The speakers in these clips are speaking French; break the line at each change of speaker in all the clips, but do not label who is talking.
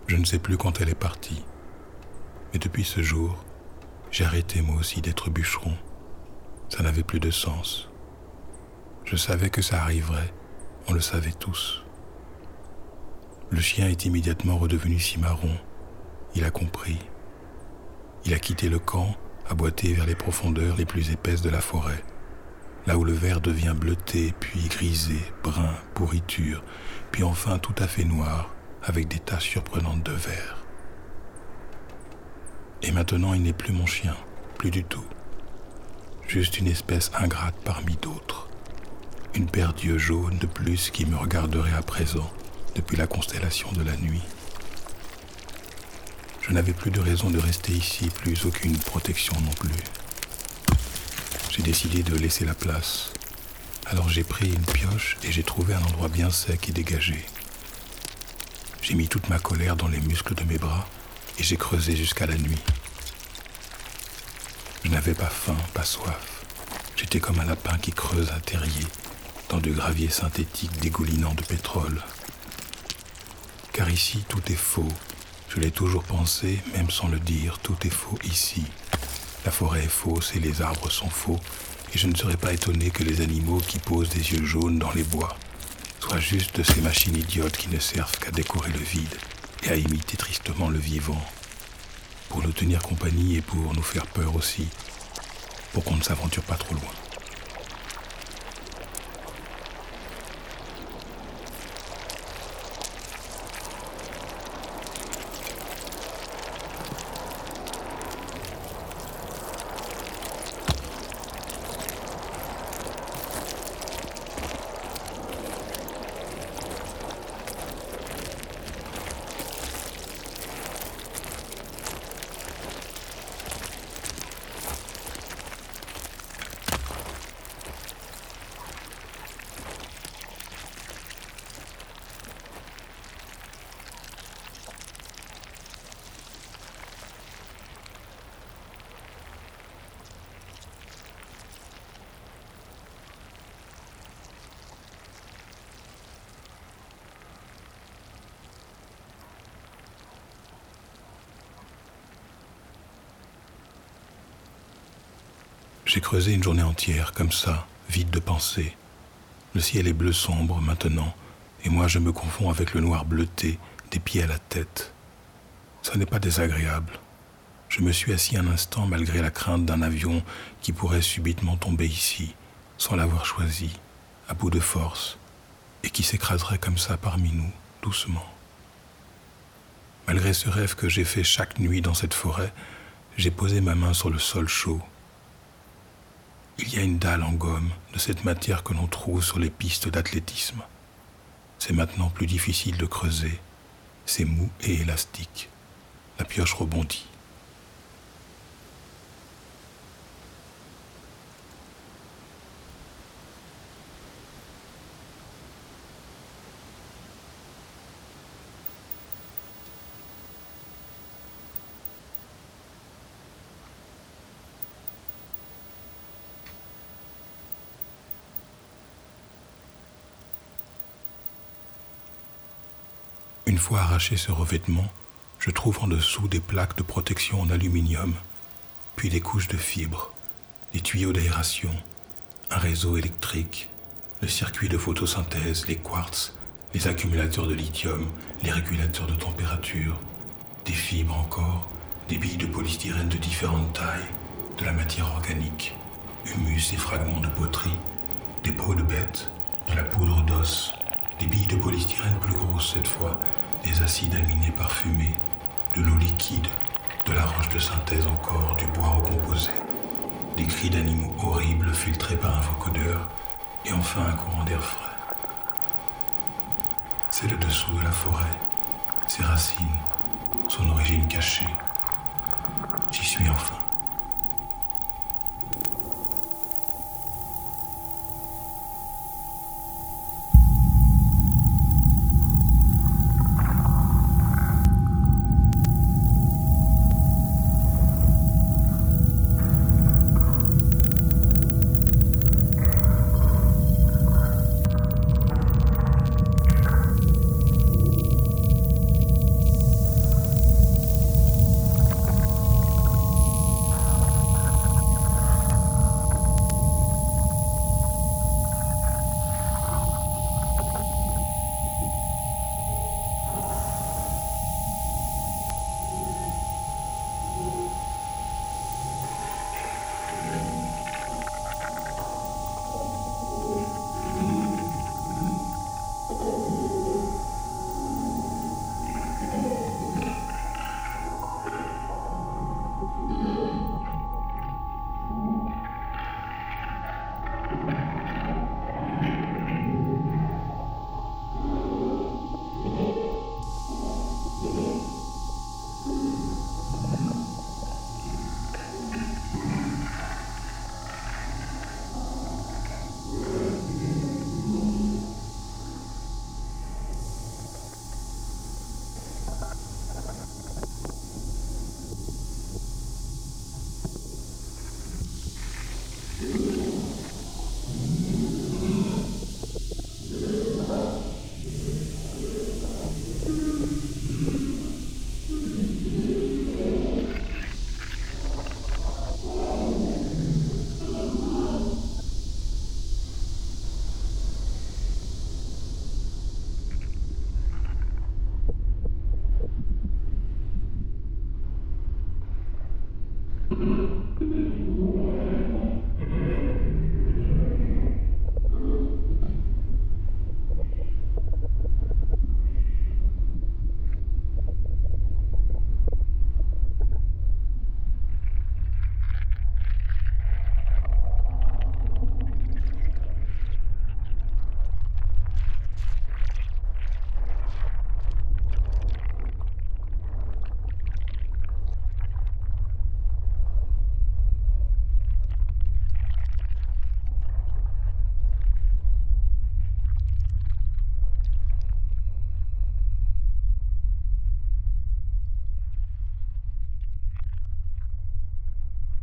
Je ne sais plus quand elle est partie. Mais depuis ce jour, j'ai arrêté moi aussi d'être bûcheron. Ça n'avait plus de sens. Je savais que ça arriverait, on le savait tous. Le chien est immédiatement redevenu cimarron. Il a compris. Il a quitté le camp, aboité vers les profondeurs les plus épaisses de la forêt, là où le vert devient bleuté, puis grisé, brun, pourriture, puis enfin tout à fait noir, avec des taches surprenantes de vert. Et maintenant, il n'est plus mon chien, plus du tout. Juste une espèce ingrate parmi d'autres. Une paire d'yeux jaunes de plus qui me regarderait à présent, depuis la constellation de la nuit. Je n'avais plus de raison de rester ici, plus aucune protection non plus. J'ai décidé de laisser la place. Alors j'ai pris une pioche et j'ai trouvé un endroit bien sec et dégagé. J'ai mis toute ma colère dans les muscles de mes bras et j'ai creusé jusqu'à la nuit. Je n'avais pas faim, pas soif. J'étais comme un lapin qui creuse un terrier dans du gravier synthétique dégoulinant de pétrole. Car ici, tout est faux. Je l'ai toujours pensé, même sans le dire, tout est faux ici. La forêt est fausse et les arbres sont faux, et je ne serais pas étonné que les animaux qui posent des yeux jaunes dans les bois soient juste de ces machines idiotes qui ne servent qu'à décorer le vide et à imiter tristement le vivant, pour nous tenir compagnie et pour nous faire peur aussi, pour qu'on ne s'aventure pas trop loin. J'ai creusé une journée entière, comme ça, vide de pensée. Le ciel est bleu sombre maintenant, et moi je me confonds avec le noir bleuté des pieds à la tête. Ça n'est pas désagréable. Je me suis assis un instant malgré la crainte d'un avion qui pourrait subitement tomber ici, sans l'avoir choisi, à bout de force, et qui s'écraserait comme ça parmi nous, doucement. Malgré ce rêve que j'ai fait chaque nuit dans cette forêt, j'ai posé ma main sur le sol chaud. Il y a une dalle en gomme de cette matière que l'on trouve sur les pistes d'athlétisme. C'est maintenant plus difficile de creuser. C'est mou et élastique. La pioche rebondit. Une fois arraché ce revêtement, je trouve en dessous des plaques de protection en aluminium, puis des couches de fibres, des tuyaux d'aération, un réseau électrique, le circuit de photosynthèse, les quartz, les accumulateurs de lithium, les régulateurs de température, des fibres encore, des billes de polystyrène de différentes tailles, de la matière organique, humus et fragments de poterie, des peaux de bêtes, de la poudre d'os, des billes de polystyrène plus grosses cette fois, des acides aminés parfumés, de l'eau liquide, de la roche de synthèse encore, du bois recomposé, des cris d'animaux horribles filtrés par un vocodeur, et enfin un courant d'air frais. C'est le dessous de la forêt, ses racines, son origine cachée. J'y suis enfin.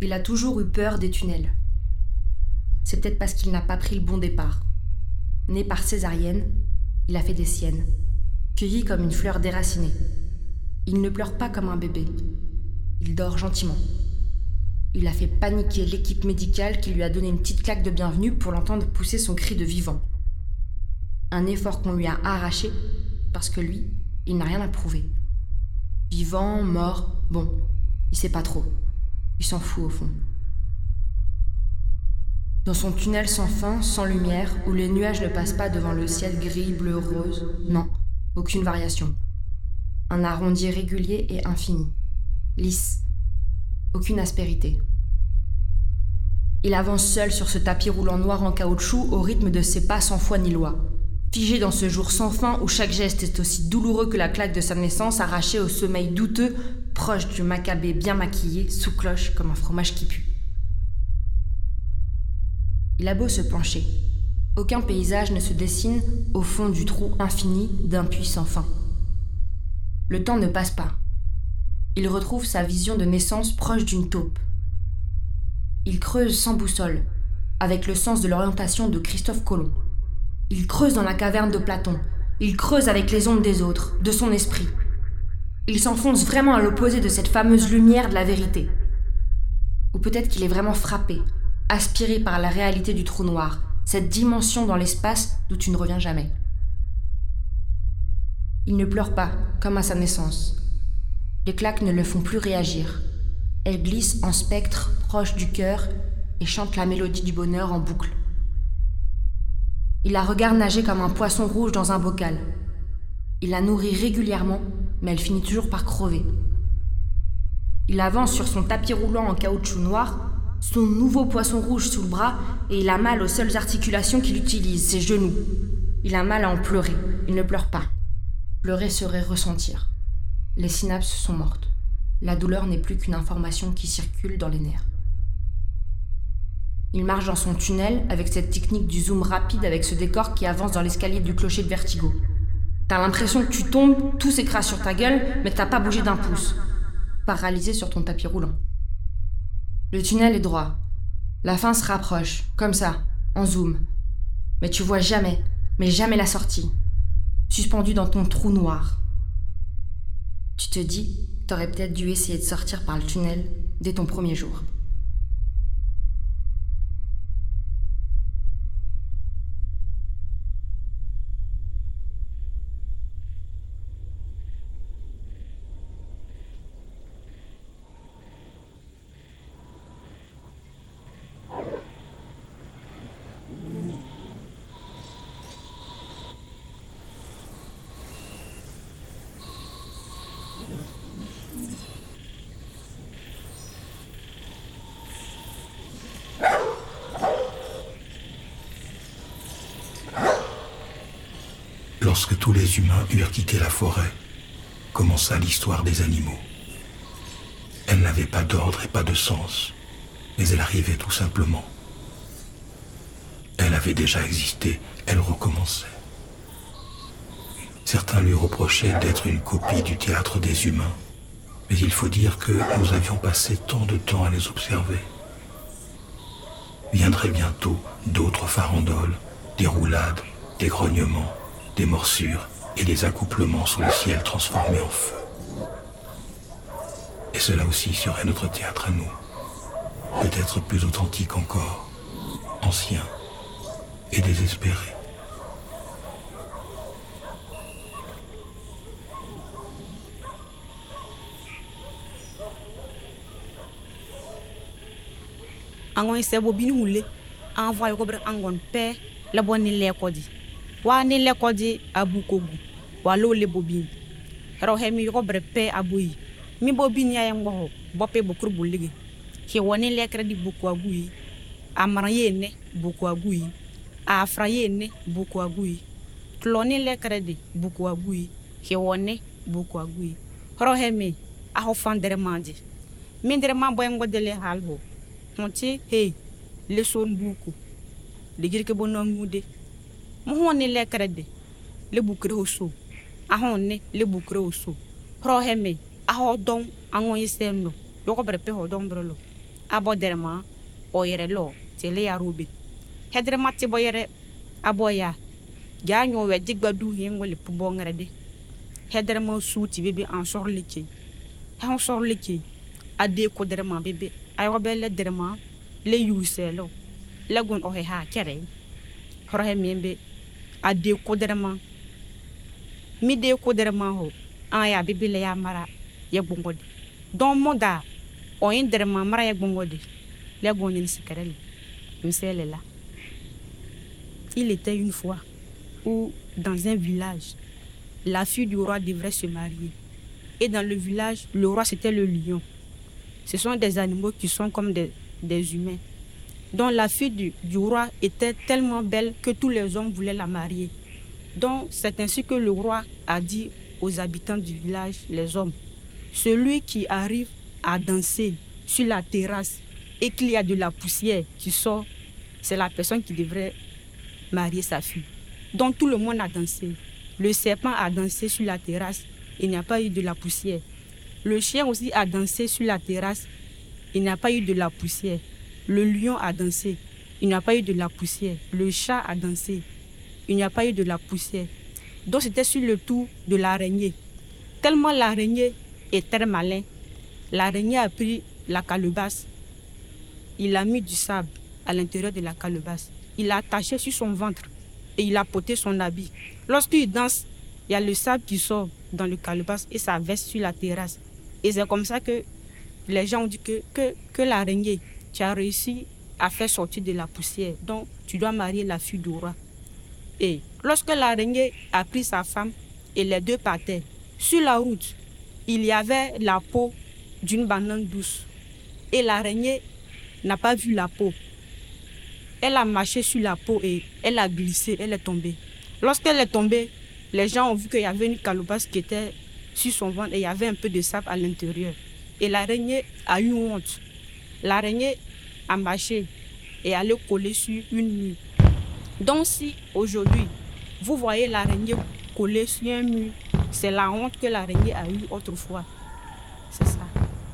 Il a toujours eu peur des tunnels. C'est peut-être parce qu'il n'a pas pris le bon départ. Né par césarienne, il a fait des siennes, cueilli comme une fleur déracinée. Il ne pleure pas comme un bébé. Il dort gentiment. Il a fait paniquer l'équipe médicale qui lui a donné une petite claque de bienvenue pour l'entendre pousser son cri de vivant. Un effort qu'on lui a arraché parce que lui, il n'a rien à prouver. Vivant, mort, bon, il sait pas trop. Il s'en fout au fond. Dans son tunnel sans fin, sans lumière, où les nuages ne passent pas devant le ciel gris, bleu, rose, non, aucune variation. Un arrondi régulier et infini. Lisse. Aucune aspérité. Il avance seul sur ce tapis roulant noir en caoutchouc au rythme de ses pas sans foi ni loi. Figé dans ce jour sans fin où chaque geste est aussi douloureux que la claque de sa naissance, arraché au sommeil douteux, proche du macabé bien maquillé, sous cloche comme un fromage qui pue. Il a beau se pencher. Aucun paysage ne se dessine au fond du trou infini d'un puits sans fin. Le temps ne passe pas. Il retrouve sa vision de naissance proche d'une taupe. Il creuse sans boussole, avec le sens de l'orientation de Christophe Colomb. Il creuse dans la caverne de Platon. Il creuse avec les ombres des autres, de son esprit. Il s'enfonce vraiment à l'opposé de cette fameuse lumière de la vérité. Ou peut-être qu'il est vraiment frappé, aspiré par la réalité du trou noir, cette dimension dans l'espace d'où tu ne reviens jamais. Il ne pleure pas, comme à sa naissance. Les claques ne le font plus réagir. Elles glissent en spectre proche du cœur et chantent la mélodie du bonheur en boucle. Il la regarde nager comme un poisson rouge dans un bocal. Il la nourrit régulièrement, mais elle finit toujours par crever. Il avance sur son tapis roulant en caoutchouc noir, son nouveau poisson rouge sous le bras, et il a mal aux seules articulations qu'il utilise, ses genoux. Il a mal à en pleurer. Il ne pleure pas. Pleurer serait ressentir. Les synapses sont mortes. La douleur n'est plus qu'une information qui circule dans les nerfs. Il marche dans son tunnel avec cette technique du zoom rapide avec ce décor qui avance dans l'escalier du clocher de Vertigo. T'as l'impression que tu tombes, tout s'écrase sur ta gueule, mais t'as pas bougé d'un pouce. Paralysé sur ton tapis roulant. Le tunnel est droit. La fin se rapproche, comme ça, en zoom. Mais tu vois jamais, mais jamais la sortie. Suspendu dans ton trou noir. Tu te dis, t'aurais peut-être dû essayer de sortir par le tunnel dès ton premier jour.
Lorsque tous les humains eurent quitté la forêt, commença l'histoire des animaux. Elle n'avait pas d'ordre et pas de sens, mais elle arrivait tout simplement. Elle avait déjà existé, elle recommençait. Certains lui reprochaient d'être une copie du théâtre des humains, mais il faut dire que nous avions passé tant de temps à les observer. Viendraient bientôt d'autres farandoles, des roulades, des grognements, des morsures et des accouplements sous le ciel transformé en feu. Et cela aussi serait notre théâtre à nous, peut-être plus authentique encore, ancien et désespéré.
Angon sebo bin hule envoyé ko bre angon pe la bonni le kodi wa ni le kodi abukogu wa lo le bobin ro hemi ko bre pe abuyi mi bobin ya ngo bopé bo kurbu ligi ki woni le kredi buku aguyi amara yene buku aguyi afra yene buku aguyi tloni le kredi buku aguyi ki woni buku aguyi ro hemi a ho fandere mandi mindere ma boy ngo dele halbo Monti, hey, le son buku. Le girke bonom mude. Mohone le krede. Le bukre oso. Ahone le bukre oso. Pro heme. Aho don angon yiseno. Yoko brepe ho don brolo. abo derma o yere lo tele ya robe hedrema ti bo yere abo ya ja nyo we digbadu yengo le pubo ngrede hedrema suti bebe en sorleke en sorleke ade ko derma bebe ayo bele derma le yuselo lagun o he ha kere hore membe ade ko derma mi de ko derma ho aya bebe le ya mara ye gbongodi don moda o yin derma mara ye gbongodi le gonyin sikarele msele là. Il était une fois où dans un village la fille du roi devrait se marier et dans le village le roi c'était le lion. Ce sont des animaux qui sont comme des humains. Donc la fille du roi était tellement belle que tous les hommes voulaient la marier. Donc c'est ainsi que le roi a dit aux habitants du village, les hommes, celui qui arrive à danser sur la terrasse et qu'il y a de la poussière qui sort, c'est la personne qui devrait marier sa fille. Donc tout le monde a dansé. Le serpent a dansé sur la terrasse, il n'y a pas eu de la poussière. Le chien aussi a dansé sur la terrasse, il n'y a pas eu de la poussière. Le lion a dansé, il n'y a pas eu de la poussière. Le chat a dansé, il n'y a pas eu de la poussière. Donc c'était sur le tour de l'araignée. Tellement l'araignée est très malin, l'araignée a pris la calebasse, il a mis du sable à l'intérieur de la calebasse. Il l'a attaché sur son ventre et il a porté son habit. Lorsqu'il danse, il y a le sable qui sort dans le calebasse et ça verse sur la terrasse. Et c'est comme ça que les gens ont dit que l'araignée, tu as réussi à faire sortir de la poussière. Donc, tu dois marier la fille du roi. Et lorsque l'araignée a pris sa femme et les deux partaient, sur la route, il y avait la peau d'une banane douce. Et l'araignée n'a pas vu la peau. Elle a marché sur la peau et elle a glissé, elle est tombée. Lorsqu'elle est tombée, les gens ont vu qu'il y avait une calebasse qui était sur son ventre et il y avait un peu de sable à l'intérieur. Et l'araignée a eu honte. L'araignée a marché et est allée coller sur une mur. Donc si aujourd'hui, vous voyez l'araignée coller sur un mur, c'est la honte que l'araignée a eue autrefois. C'est ça.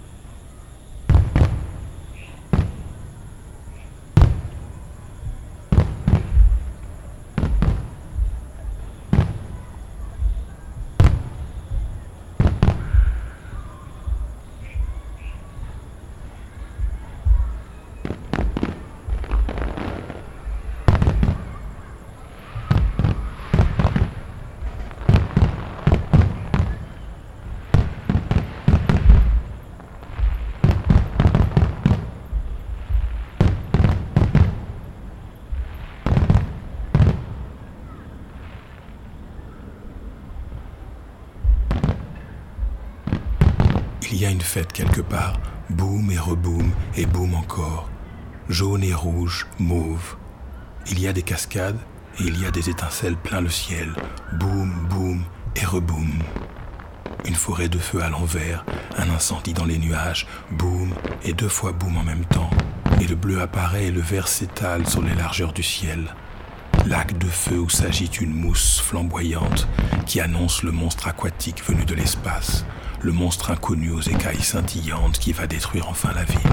Il y a une fête quelque part, boum et reboum et boum encore, jaune et rouge, mauve. Il y a des cascades et il y a des étincelles plein le ciel, boum, boum et reboum. Une forêt de feu à l'envers, un incendie dans les nuages, boum et deux fois boum en même temps. Et le bleu apparaît et le vert s'étale sur les largeurs du ciel. Lac de feu où s'agite une mousse flamboyante qui annonce le monstre aquatique venu de l'espace, le monstre inconnu aux écailles scintillantes qui va détruire enfin la ville.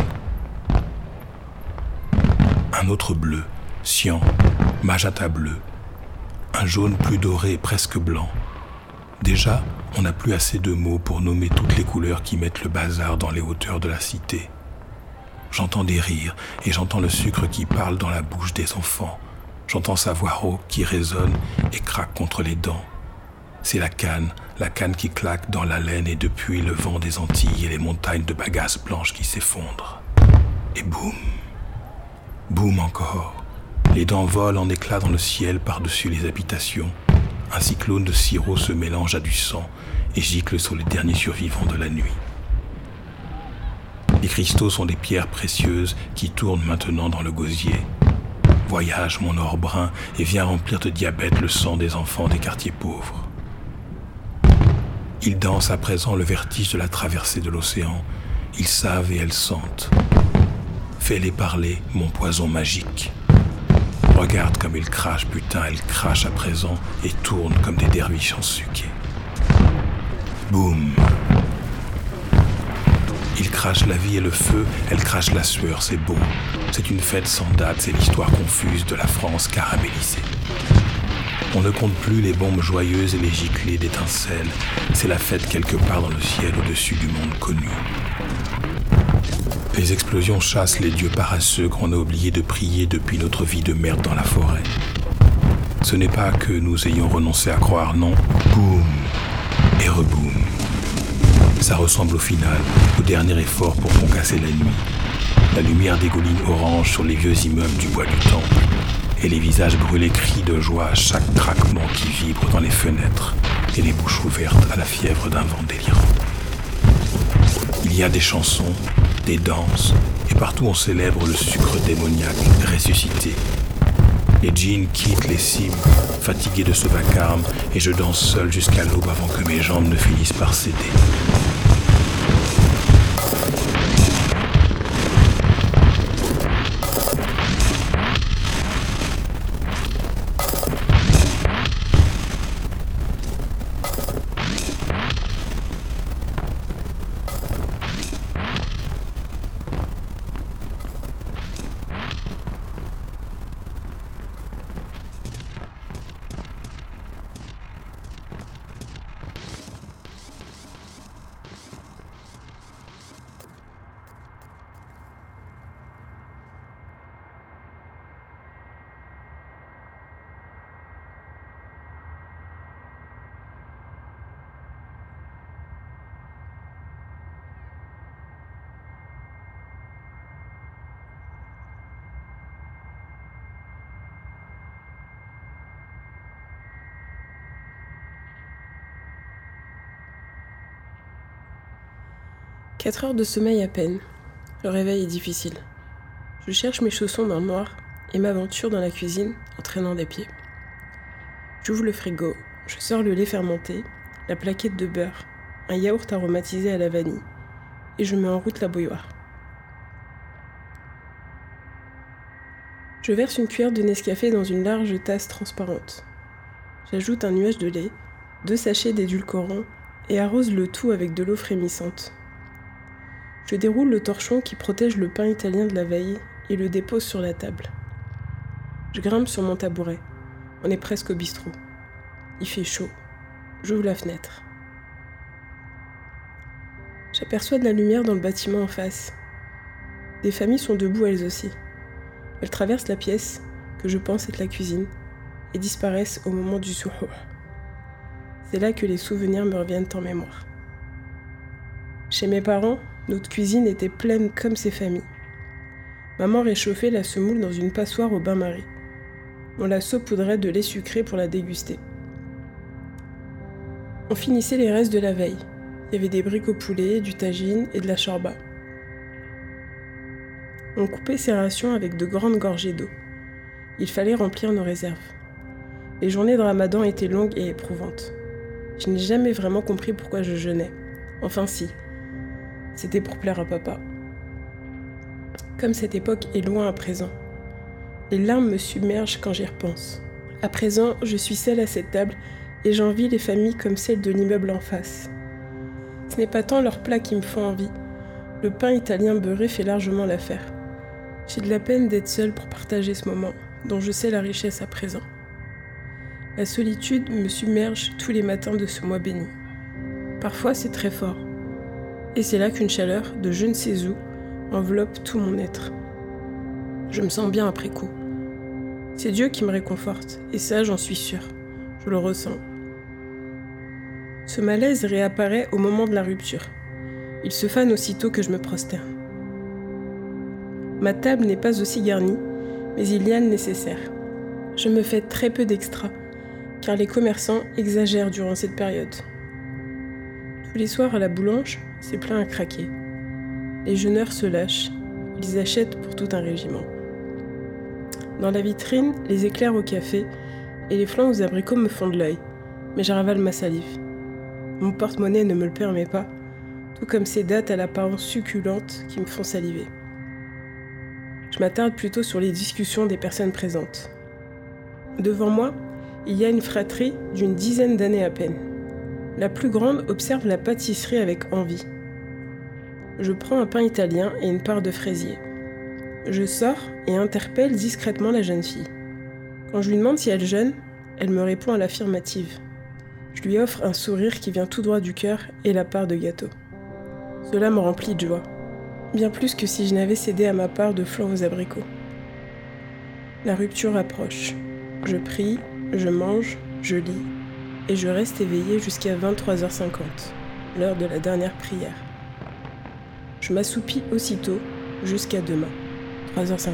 Un autre bleu, cyan, magenta bleu, un jaune plus doré, presque blanc. Déjà, on n'a plus assez de mots pour nommer toutes les couleurs qui mettent le bazar dans les hauteurs de la cité. J'entends des rires et j'entends le sucre qui parle dans la bouche des enfants. J'entends sa voix rauque qui résonne et craque contre les dents. C'est la canne qui claque dans la laine et depuis le vent des Antilles et les montagnes de bagasse blanche qui s'effondrent. Et boum, boum encore. Les dents volent en éclats dans le ciel par-dessus les habitations. Un cyclone de sirop se mélange à du sang et gicle sur les derniers survivants de la nuit. Les cristaux sont des pierres précieuses qui tournent maintenant dans le gosier. Voyage mon or brun et viens remplir de diabète le sang des enfants des quartiers pauvres. Ils dansent à présent le vertige de la traversée de l'océan. Ils savent et elles sentent. Fais-les parler, mon poison magique. Regarde comme ils crachent, putain, elles crachent à présent et tournent comme des derviches en suquet. Boum. Ils crachent crache la vie et le feu, elle crache la sueur, c'est beau. C'est une fête sans date, c'est l'histoire confuse de la France caramélisée. On ne compte plus les bombes joyeuses et les giclées d'étincelles. C'est la fête quelque part dans le ciel au-dessus du monde connu. Les explosions chassent les dieux paresseux qu'on a oublié de prier depuis notre vie de merde dans la forêt. Ce n'est pas que nous ayons renoncé à croire, non. Boum et reboum. Ça ressemble au final au dernier effort pour concasser la nuit. La lumière dégouline orange sur les vieux immeubles du bois du temple. Et les visages brûlés crient de joie à chaque craquement qui vibre dans les fenêtres et les bouches ouvertes à la fièvre d'un vent délirant. Il y a des chansons, des danses, et partout on célèbre le sucre démoniaque ressuscité. Les djinns quittent les cimes, fatigués de ce vacarme, et je danse seul jusqu'à l'aube avant que mes jambes ne finissent par céder. «
4 heures de sommeil à peine. Le réveil est difficile. Je cherche mes chaussons dans le noir et m'aventure dans la cuisine en traînant des pieds. J'ouvre le frigo, je sors le lait fermenté, la plaquette de beurre, un yaourt aromatisé à la vanille et je mets en route la bouilloire. Je verse une cuillère de Nescafé dans une large tasse transparente. J'ajoute un nuage de lait, 2 sachets d'édulcorant et arrose le tout avec de l'eau frémissante. Je déroule le torchon qui protège le pain italien de la veille et le dépose sur la table. Je grimpe sur mon tabouret. On est presque au bistrot. Il fait chaud. J'ouvre la fenêtre. J'aperçois de la lumière dans le bâtiment en face. Des familles sont debout elles aussi. Elles traversent la pièce, que je pense être la cuisine, et disparaissent au moment du suhour. C'est là que les souvenirs me reviennent en mémoire. Chez mes parents, notre cuisine était pleine comme ces familles. Maman réchauffait la semoule dans une passoire au bain-marie. On la saupoudrait de lait sucré pour la déguster. On finissait les restes de la veille. Il y avait des briques au poulet, du tagine et de la chorba. On coupait ces rations avec de grandes gorgées d'eau. Il fallait remplir nos réserves. Les journées de Ramadan étaient longues et éprouvantes. Je n'ai jamais vraiment compris pourquoi je jeûnais. Enfin si. C'était pour plaire à papa. Comme cette époque est loin à présent. Les larmes me submergent quand j'y repense. À présent, je suis seule à cette table et j'envie les familles comme celle de l'immeuble en face. Ce n'est pas tant leurs plats qui me font envie. Le pain italien beurré fait largement l'affaire. J'ai de la peine d'être seule pour partager ce moment, dont je sais la richesse à présent. La solitude me submerge tous les matins de ce mois béni. Parfois, c'est très fort. Et c'est là qu'une chaleur, de je ne sais où, enveloppe tout mon être. Je me sens bien après coup. C'est Dieu qui me réconforte, et ça, j'en suis sûre. Je le ressens. Ce malaise réapparaît au moment de la rupture. Il se fane aussitôt que je me prosterne. Ma table n'est pas aussi garnie, mais il y a le nécessaire. Je me fais très peu d'extra, car les commerçants exagèrent durant cette période. Tous les soirs à la boulange, c'est plein à craquer. Les jeûneurs se lâchent, ils achètent pour tout un régiment. Dans la vitrine, les éclairs au café et les flancs aux abricots me font de l'œil, mais je ravale ma salive. Mon porte-monnaie ne me le permet pas, tout comme ces dattes à l'apparence succulente qui me font saliver. Je m'attarde plutôt sur les discussions des personnes présentes. Devant moi, il y a une fratrie d'une 10aine d'années à peine. La plus grande observe la pâtisserie avec envie. Je prends un pain italien et une part de fraisier. Je sors et interpelle discrètement la jeune fille. Quand je lui demande si elle jeûne, elle me répond à l'affirmative. Je lui offre un sourire qui vient tout droit du cœur et la part de gâteau. Cela me remplit de joie, bien plus que si je n'avais cédé à ma part de flan aux abricots. La rupture approche. Je prie, je mange, je lis, et je reste éveillée jusqu'à 23h50, l'heure de la dernière prière. Je m'assoupis aussitôt jusqu'à demain, 3h50.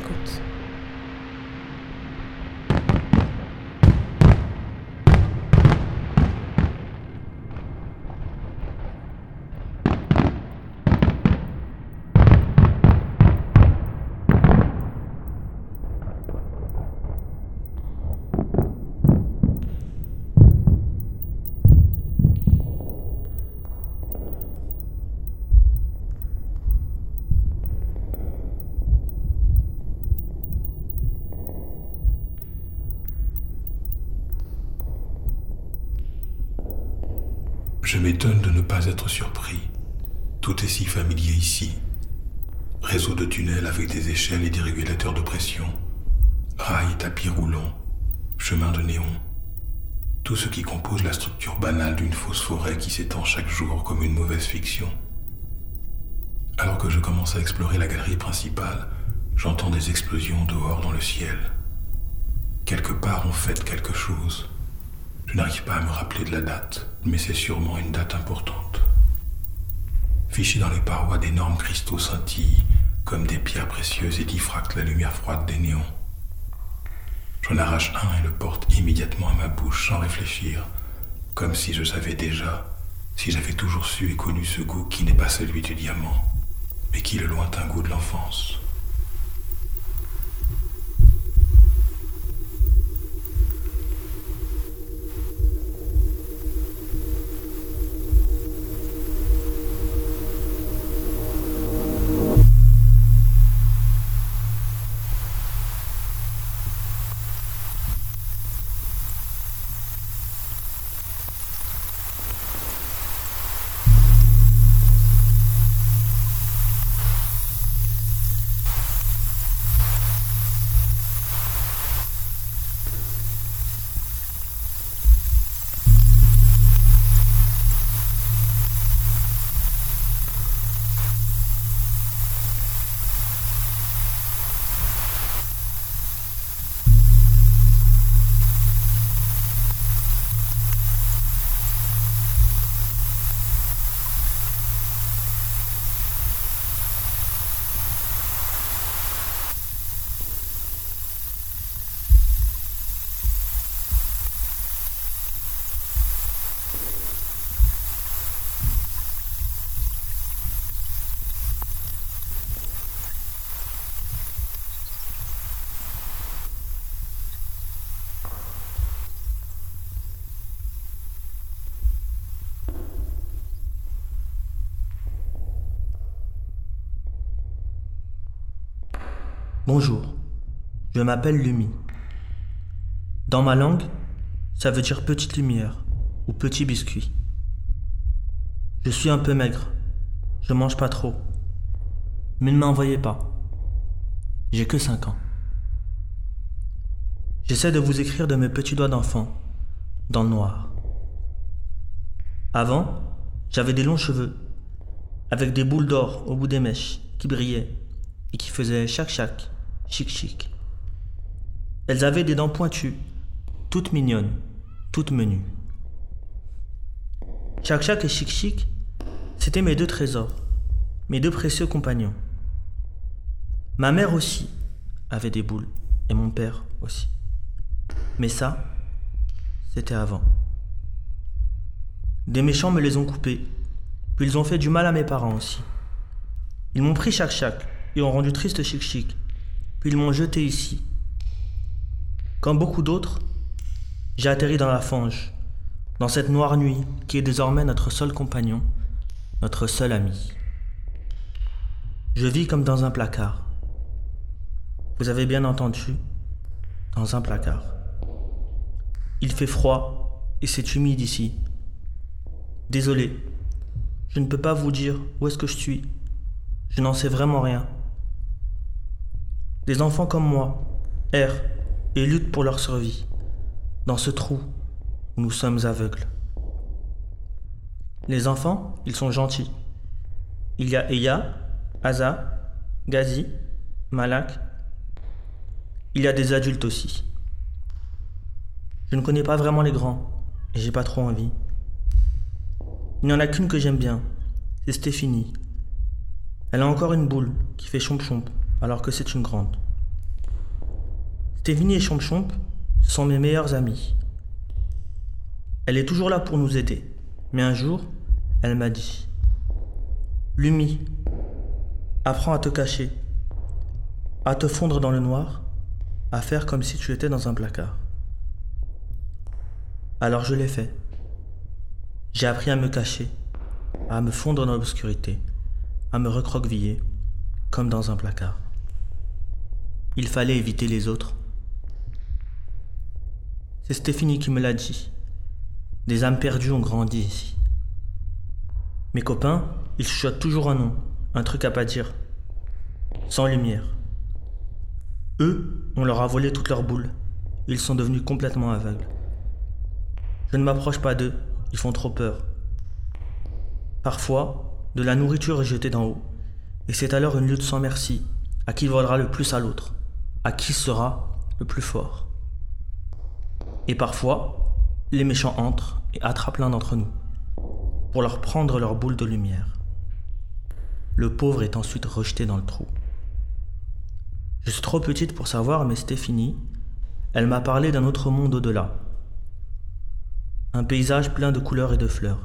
Je m'étonne de ne pas être surpris. Tout est si familier ici. Réseau de tunnels avec des échelles et des régulateurs de pression. Rails, tapis roulants, chemins de néon. Tout ce qui compose la structure banale d'une fausse forêt qui s'étend chaque jour comme une mauvaise fiction. Alors que je commence à explorer la galerie principale, j'entends des explosions dehors dans le ciel. Quelque part on fête quelque chose. Je n'arrive pas à me rappeler de la date, mais c'est sûrement une date importante. Fichés dans les parois d'énormes cristaux scintillent, comme des pierres précieuses et diffractent la lumière froide des néons. J'en arrache un et le porte immédiatement à ma bouche sans réfléchir, comme si je savais déjà, si j'avais toujours su et connu ce goût qui n'est pas celui du diamant, mais qui est le lointain goût de l'enfance.
Bonjour, je m'appelle Lumi. Dans ma langue, ça veut dire petite lumière ou petit biscuit. Je suis un peu maigre, je mange pas trop. Mais ne m'envoyez pas. J'ai que 5 ans. J'essaie de vous écrire de mes petits doigts d'enfant, dans le noir. Avant, j'avais des longs cheveux, avec des boules d'or au bout des mèches qui brillaient et qui faisaient chac-chac, chic-chic. Elles avaient des dents pointues, toutes mignonnes, toutes menues. Chac-chac et chic-chic, c'étaient mes 2 trésors, mes 2 précieux compagnons. Ma mère aussi avait des boules, et mon père aussi. Mais ça, c'était avant. Des méchants me les ont coupés, puis ils ont fait du mal à mes parents aussi. Ils m'ont pris chac-chac et ont rendu triste chic-chic, puis ils m'ont jeté ici. Comme beaucoup d'autres, j'ai atterri dans la fange, dans cette noire nuit qui est désormais notre seul compagnon, notre seul ami. Je vis comme dans un placard. Vous avez bien entendu, dans un placard. Il fait froid et c'est humide ici. Désolé, je ne peux pas vous dire où est-ce que je suis, Je n'en sais vraiment rien. Des enfants comme moi errent et luttent pour leur survie, dans ce trou où nous sommes aveugles. Les enfants, ils sont gentils. Il y a Eya, Aza, Gazi, Malak. Il y a des adultes aussi. Je ne connais pas vraiment les grands et j'ai pas trop envie. Il n'y en a qu'une que j'aime bien, c'est Stéphanie. Elle a encore une boule qui fait chomp-chomp alors que c'est une grande. Stéphanie et chomp-chomp sont mes meilleures amies. Elle est toujours là pour nous aider, mais un jour, elle m'a dit « Lumi, apprends à te cacher, à te fondre dans le noir, à faire comme si tu étais dans un placard. » Alors je l'ai fait. J'ai appris à me cacher, à me fondre dans l'obscurité, à me recroqueviller, comme dans un placard. Il fallait éviter les autres. C'est Stéphanie qui me l'a dit. Des âmes perdues ont grandi ici. Mes copains, ils chuchotent toujours un nom, un truc à pas dire. Sans lumière. Eux, on leur a volé toutes leurs boules. Ils sont devenus complètement aveugles. Je ne m'approche pas d'eux, ils font trop peur. Parfois, de la nourriture est jetée d'en haut, et c'est alors une lutte sans merci, à qui volera le plus à l'autre, à qui sera le plus fort. Et parfois, les méchants entrent et attrapent l'un d'entre nous, pour leur prendre leur boule de lumière. Le pauvre est ensuite rejeté dans le trou. Je suis trop petite pour savoir, mais Stéphanie, elle m'a parlé d'un autre monde au-delà. Un paysage plein de couleurs et de fleurs.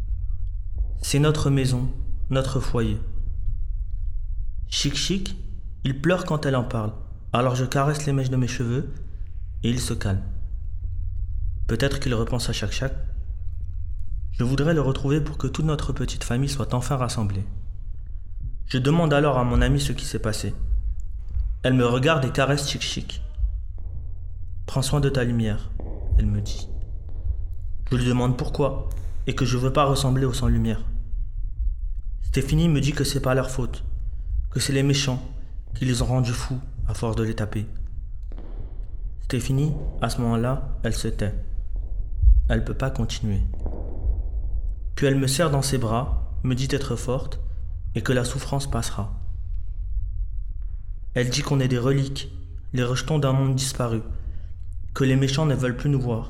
C'est notre maison, notre foyer. Chic Chic, il pleure quand elle en parle, alors je caresse les mèches de mes cheveux et il se calme. Peut-être qu'il repense à Chac Chac. Je voudrais le retrouver pour que toute notre petite famille soit enfin rassemblée. Je demande alors à mon amie ce qui s'est passé. Elle me regarde et caresse Chic Chic. Prends soin de ta lumière, elle me dit. Je lui demande pourquoi et que je veux pas ressembler aux sans-lumière. Stéphanie me dit que c'est pas leur faute, que c'est les méchants qui les ont rendus fous à force de les taper. Stéphanie, à ce moment-là, elle se tait. Elle peut pas continuer. Puis elle me serre dans ses bras, me dit d'être forte et que la souffrance passera. Elle dit qu'on est des reliques, les rejetons d'un monde disparu, que les méchants ne veulent plus nous voir.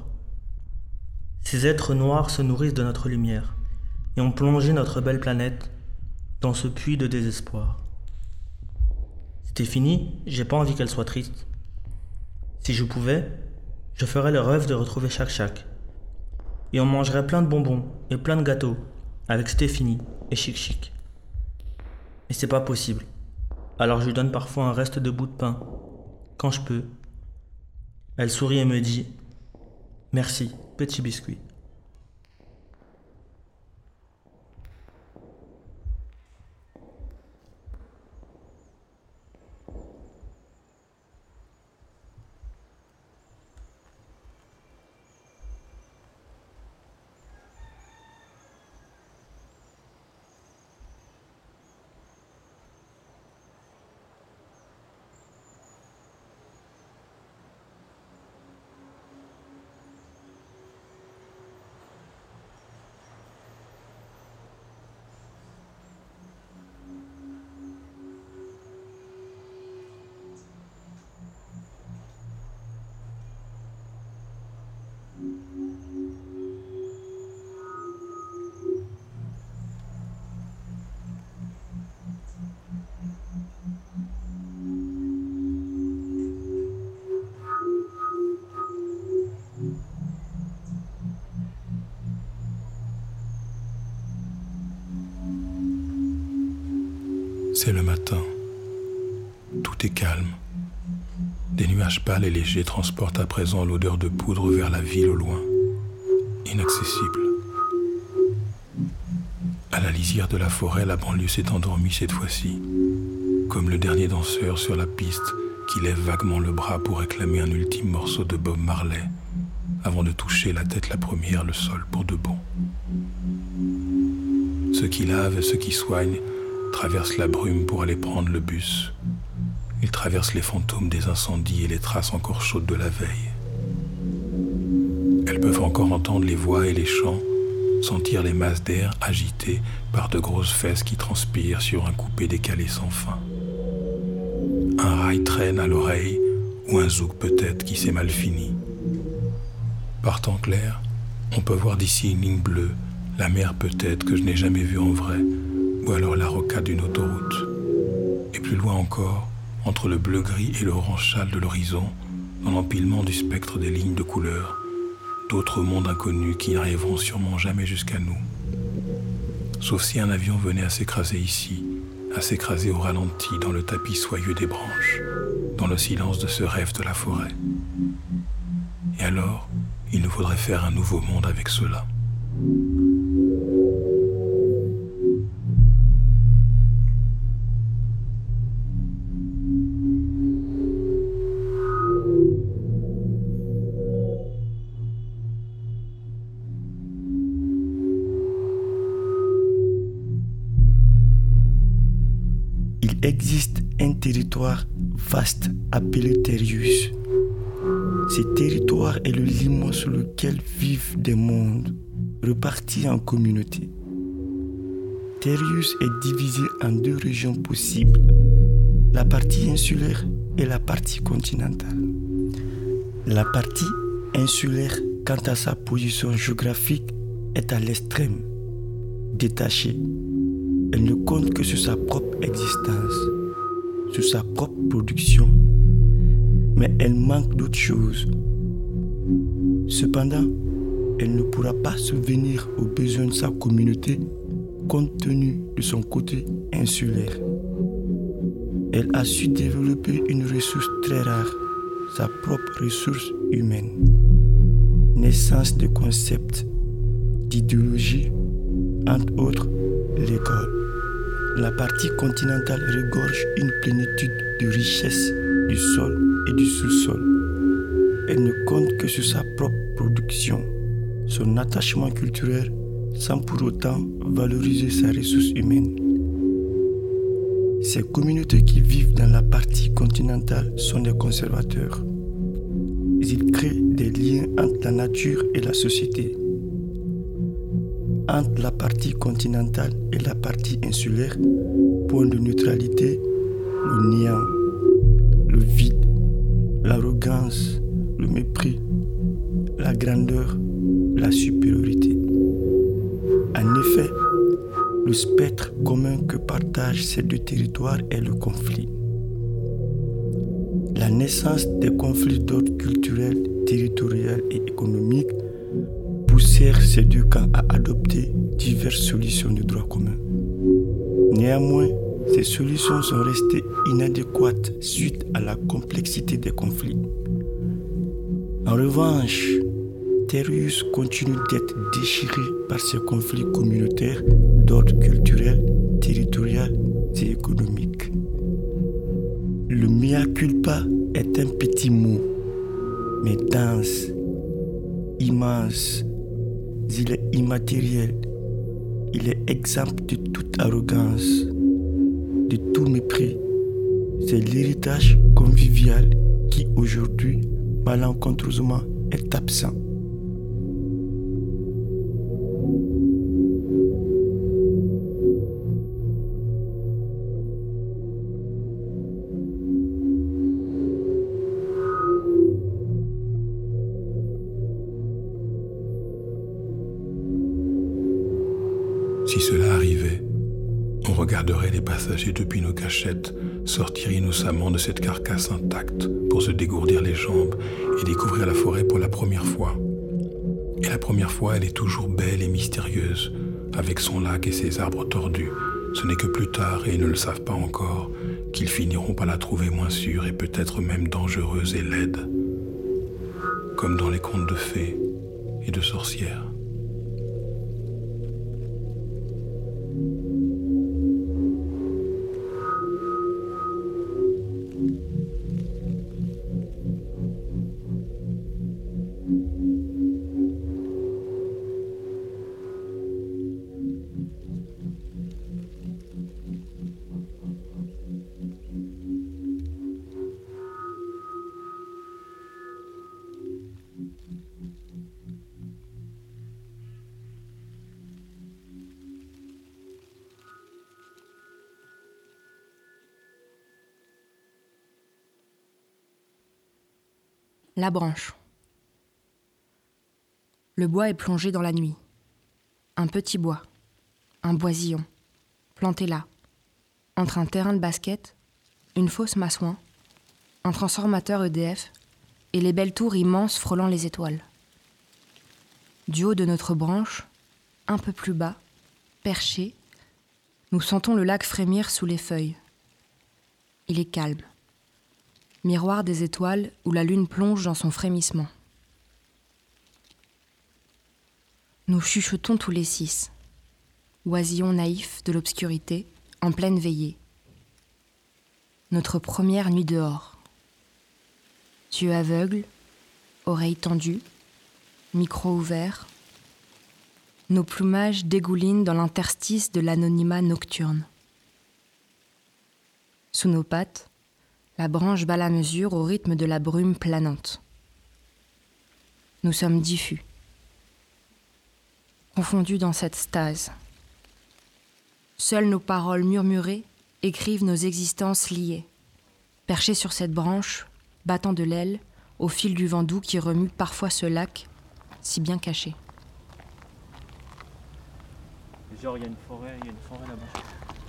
Ces êtres noirs se nourrissent de notre lumière et ont plongé notre belle planète dans ce puits de désespoir. Stéphanie, j'ai pas envie qu'elle soit triste. Si je pouvais, je ferais le rêve de retrouver Chac Chac. Et on mangerait plein de bonbons et plein de gâteaux avec Stéphanie et Chic Chic. Mais c'est pas possible. Alors je lui donne parfois un reste de bout de pain, quand je peux. Elle sourit et me dit « Merci, petit biscuit ».
C'est le matin. Tout est calme. Des nuages pâles et légers transportent à présent l'odeur de poudre vers la ville au loin, inaccessible. À la lisière de la forêt, la banlieue s'est endormie cette fois-ci, comme le dernier danseur sur la piste qui lève vaguement le bras pour réclamer un ultime morceau de Bob Marley, avant de toucher la tête la première le sol pour de bon. Ceux qui lavent et ceux qui soignent traversent la brume pour aller prendre le bus. Ils traversent les fantômes des incendies et les traces encore chaudes de la veille. Elles peuvent encore entendre les voix et les chants, sentir les masses d'air agitées par de grosses fesses qui transpirent sur un coupé décalé sans fin. Un rail traîne à l'oreille, ou un zouk peut-être qui s'est mal fini. Par temps clair, on peut voir d'ici une ligne bleue, la mer peut-être que je n'ai jamais vue en vrai, ou alors la rocade d'une autoroute. Et plus loin encore, entre le bleu-gris et l'orange châle de l'horizon, dans l'empilement du spectre des lignes de couleurs, d'autres mondes inconnus qui n'arriveront sûrement jamais jusqu'à nous. Sauf si un avion venait à s'écraser ici, à s'écraser au ralenti dans le tapis soyeux des branches, dans le silence de ce rêve de la forêt. Et alors, il nous faudrait faire un nouveau monde avec cela.
Il existe un territoire vaste appelé Terius. Ce territoire est le limon sur lequel vivent des mondes repartis en communautés. Terius est divisé en deux régions possibles, la partie insulaire et la partie continentale. La partie insulaire, quant à sa position géographique, est à l'extrême, détachée. Elle ne compte que sur sa propre existence, sur sa propre production, mais elle manque d'autre chose. Cependant, elle ne pourra pas subvenir aux besoins de sa communauté compte tenu de son côté insulaire. Elle a su développer une ressource très rare, sa propre ressource humaine. Naissance de concepts, d'idéologies, entre autres l'école. La partie continentale regorge une plénitude de richesses du sol et du sous-sol. Elle ne compte que sur sa propre production, son attachement culturel, sans pour autant valoriser sa ressource humaine. Ces communautés qui vivent dans la partie continentale sont des conservateurs. Ils créent des liens entre la nature et la société. Entre la partie continentale et la partie insulaire, point de neutralité, le néant, le vide, l'arrogance, le mépris, la grandeur, la supériorité. En effet, le spectre commun que partagent ces deux territoires est le conflit. La naissance des conflits d'ordre culturel, territorial et économique poussèrent ces deux camps à adopter diverses solutions de droit commun. Néanmoins, ces solutions sont restées inadéquates suite à la complexité des conflits. En revanche, Terius continue d'être déchiré par ces conflits communautaires d'ordre culturel, territorial et économique. Le mea culpa est un petit mot, mais dense, immense. Il est immatériel. Il est exempt de toute arrogance, de tout mépris. C'est l'héritage convivial qui aujourd'hui, malencontreusement, est absent.
Si cela arrivait, on regarderait les passagers depuis nos cachettes sortir innocemment de cette carcasse intacte pour se dégourdir les jambes et découvrir la forêt pour la première fois. Et la première fois, elle est toujours belle et mystérieuse, avec son lac et ses arbres tordus. Ce n'est que plus tard, et ils ne le savent pas encore, qu'ils finiront par la trouver moins sûre et peut-être même dangereuse et laide, comme dans les contes de fées et de sorcières.
La branche. Le bois est plongé dans la nuit. Un petit bois, un boisillon, planté là, entre un terrain de basket, une fosse maçouin, un transformateur EDF et les belles tours immenses frôlant les étoiles. Du haut de notre branche, un peu plus bas, perché, nous sentons le lac frémir sous les feuilles. Il est calme. Miroir des étoiles où la lune plonge dans son frémissement. Nous chuchotons tous les 6, oisillons naïfs de l'obscurité, en pleine veillée. Notre première nuit dehors. Yeux aveugles, oreilles tendues, micro ouvert. Nos plumages dégoulinent dans l'interstice de l'anonymat nocturne. Sous nos pattes, la branche bat la mesure au rythme de la brume planante. Nous sommes diffus, confondus dans cette stase. Seules nos paroles murmurées écrivent nos existences liées, perchées sur cette branche, battant de l'aile au fil du vent doux qui remue parfois ce lac, si bien caché.
Genre, il y a une forêt là-bas.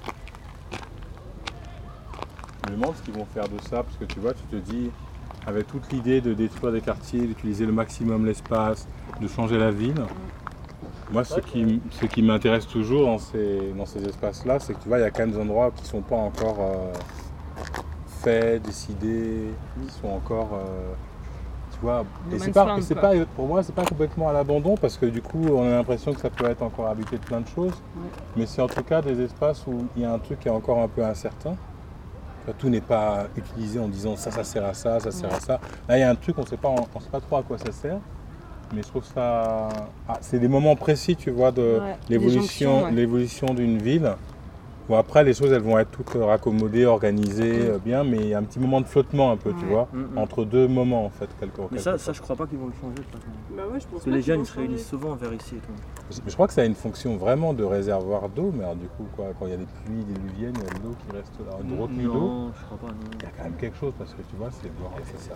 Je me demande ce qu'ils vont faire de ça, parce que tu vois, tu te dis, avec toute l'idée de détruire des quartiers, d'utiliser le maximum l'espace, de changer la ville, moi ce qui m'intéresse toujours dans ces espaces-là, c'est que tu vois, il y a quand même des endroits qui ne sont pas encore faits, décidés, qui sont encore... tu vois, et c'est pas, pour moi, c'est pas complètement à l'abandon, parce que du coup, on a l'impression que ça peut être encore habité de plein de choses, mais c'est en tout cas des espaces où il y a un truc qui est encore un peu incertain. Tout n'est pas utilisé en disant ça sert à ça, ça sert à ça. Là, il y a un truc, on ne sait pas trop à quoi ça sert. Mais je trouve ça... c'est des moments précis, tu vois, de l'évolution d'une ville. Bon, après, les choses, elles vont être toutes raccommodées, organisées, bien, mais il y a un petit moment de flottement un peu, tu vois, entre deux moments, en fait.
Mais ça, je crois pas qu'ils vont le changer.
Bah ouais, je pense
parce que les jeunes, ils se réunissent souvent vers ici et tout.
Je crois que ça a une fonction vraiment de réservoir d'eau, mais alors du coup, quoi, quand il y a des pluies diluviennes, il y a de l'eau qui reste là. Une retenue d'eau.
Non, je crois pas, non.
Il y a quand même quelque chose, parce que tu vois, c'est voir ça.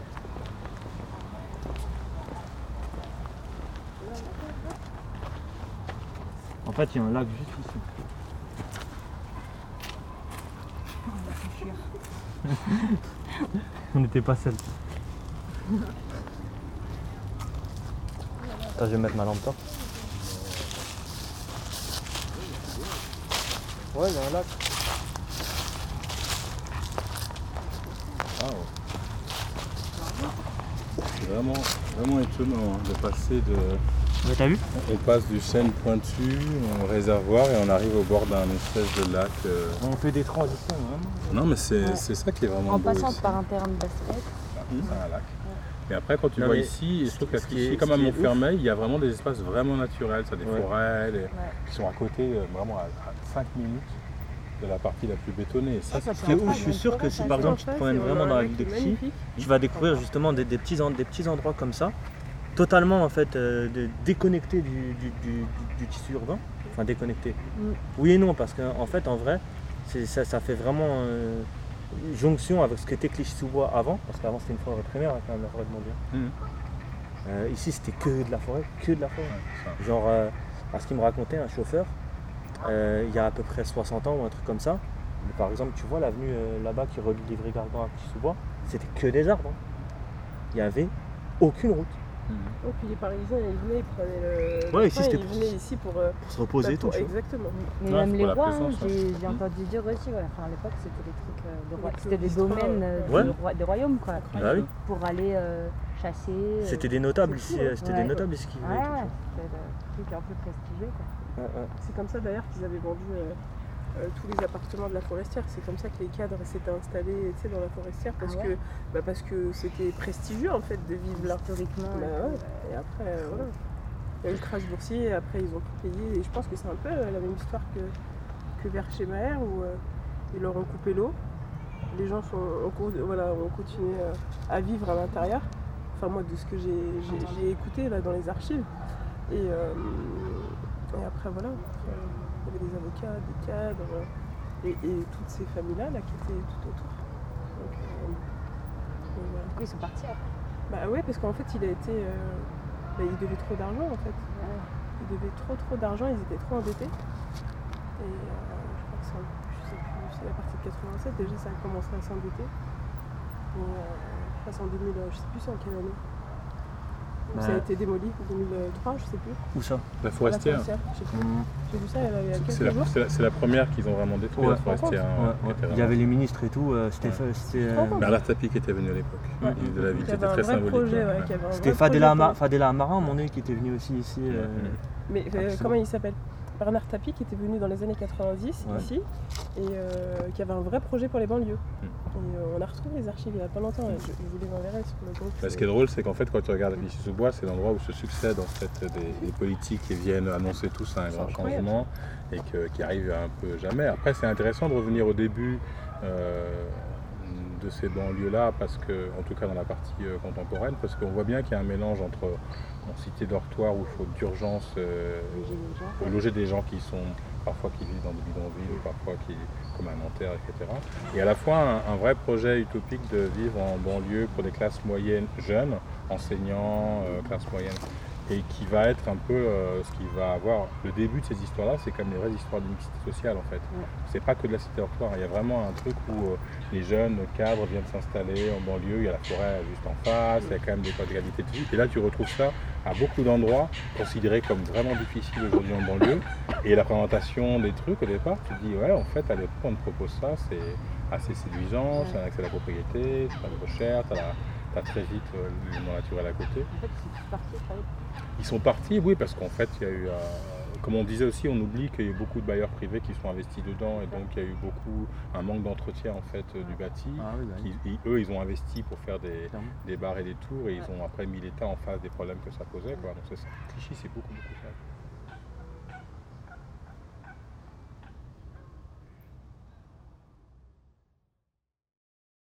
En fait, il y a un lac juste ici. On n'était pas seuls. Attends, je vais mettre ma lampe torche. Ouais, il y a un lac.
Wow. C'est vraiment étonnant de passer de...
Ouais, t'as vu ?
On passe du chêne pointu au réservoir et on arrive au bord d'un espèce de lac.
On fait des transitions, hein.
Non, mais c'est ça qui est vraiment beau.
En passant
ici.
par un terrain de basket.
C'est un lac. Et après, quand tu vois ici, je trouve qu'ici, comme à Montfermeil, il y a vraiment des espaces vraiment naturels. Ça, des forêts qui sont à côté, vraiment à 5 minutes de la partie la plus bétonnée. Et ça,
c'est où je suis sûr que si par exemple tu te promènes vraiment dans la ville de Clichy, tu vas découvrir justement des petits endroits comme ça, totalement en fait déconnectés du tissu urbain. Enfin déconnectés. Oui et non, parce qu'en fait en vrai, ça fait vraiment jonction avec ce qu'était Clichy-sous-Bois avant, parce qu'avant c'était une forêt primaire quand même, la forêt de Mondial. Ici c'était que de la forêt. Ouais, genre, à ce qu'il me racontait un chauffeur, il y a à peu près 60 ans ou un truc comme ça. Mais par exemple, tu vois l'avenue là-bas qui relie Livry-Gargan à Clichy-sous-Bois, c'était que des arbres. Il n'y avait aucune route.
Oh, puis les Parisiens, ils venaient, ils prenaient le.
Ouais, ici c'était
ils venaient ici pour
se reposer tout.
Exactement.
Mais même les rois, j'ai entendu dire aussi, enfin, à l'époque c'était des trucs de rois, c'était des domaines des royaumes quoi.
Bah oui.
Pour aller chasser.
C'était des notables ici, c'était des notables ici qui vivaient.
Ouais, c'était des trucs un peu prestigieux quoi.
C'est comme ça d'ailleurs qu'ils avaient vendu tous les appartements de la Forestière. C'est comme ça que les cadres s'étaient installés dans la Forestière parce que c'était prestigieux en fait de vivre là.
Historiquement.
Et après, voilà. Il y a eu le crash boursier, et après ils ont tout payé. Et je pense que c'est un peu la même histoire que vers chez Maher où ils leur ont coupé l'eau. Les gens ont continué à vivre à l'intérieur. Enfin moi de ce que j'ai écouté là dans les archives. Et après voilà. Il y avait des avocats, des cadres et toutes ces familles-là qui étaient tout autour. Donc,
ils sont partis après.
Bah ouais, parce qu'en fait, il devait trop d'argent en fait. Il devait trop d'argent, ils étaient trop endettés. Et je crois que c'est à partir de 87, déjà ça a commencé à s'endetter. Et c'est en 2000, je sais plus c'est en quelle année. Ça a été démoli, 2003, je sais plus.
Où ça?
La Forestière.
Je sais plus. J'ai vu ça il y a quelques jours.
C'est la première qu'ils ont vraiment détruite, la Forestière.
Il y avait les ministres et tout, c'était
Bernard Tapie qui était venu à l'époque, de la ville, c'était très symbolique.
C'était Fadela Amara, à un moment donné, qui était venu aussi ici.
Mais comment il s'appelle? Bernard Tapie qui était venu dans les années 90 ici et qui avait un vrai projet pour les banlieues. Et on a retrouvé les archives il n'y a pas longtemps, je vous les enverrai sur le groupe.
Ce qui est drôle, c'est qu'en fait, quand tu regardes Vichy-sous-Bois, c'est l'endroit où se succèdent en fait, des politiques qui viennent annoncer tous un grand changement et qui arrivent un peu jamais. Après, c'est intéressant de revenir au début de ces banlieues-là, parce que, en tout cas dans la partie contemporaine, parce qu'on voit bien qu'il y a un mélange entre cité dortoir où il faut d'urgence loger des gens qui sont parfois qui vivent dans des bidonvilles ou parfois qui comme à Nanterre, etc. Et à la fois un vrai projet utopique de vivre en banlieue pour des classes moyennes jeunes, enseignants, classes moyennes, et qui va être un peu ce qui va avoir le début de ces histoires-là, c'est comme les vraies histoires d'une mixité sociale en fait. C'est pas que de la cité dortoir, il y a vraiment un truc où les jeunes cadres viennent s'installer en banlieue, il y a la forêt juste en face, il y a quand même des codes d'égalité de vie, et là tu retrouves ça à beaucoup d'endroits considérés comme vraiment difficiles aujourd'hui en banlieue, et la présentation des trucs au départ, tu te dis ouais en fait à l'époque on te propose ça, c'est assez séduisant, c'est un accès à la propriété, c'est pas trop cher, t'as très vite l'élément naturel à côté.
En fait, ils sont partis,
Ils sont partis, oui, parce qu'en fait, il y a eu, comme on disait aussi, on oublie qu'il y a eu beaucoup de bailleurs privés qui sont investis dedans, et donc il y a eu un manque d'entretien en fait du bâti. Eux, ils ont investi pour faire des bars et des tours, et ils ont après mis l'État en face des problèmes que ça posait. Quoi. Donc Clichy, c'est beaucoup ça.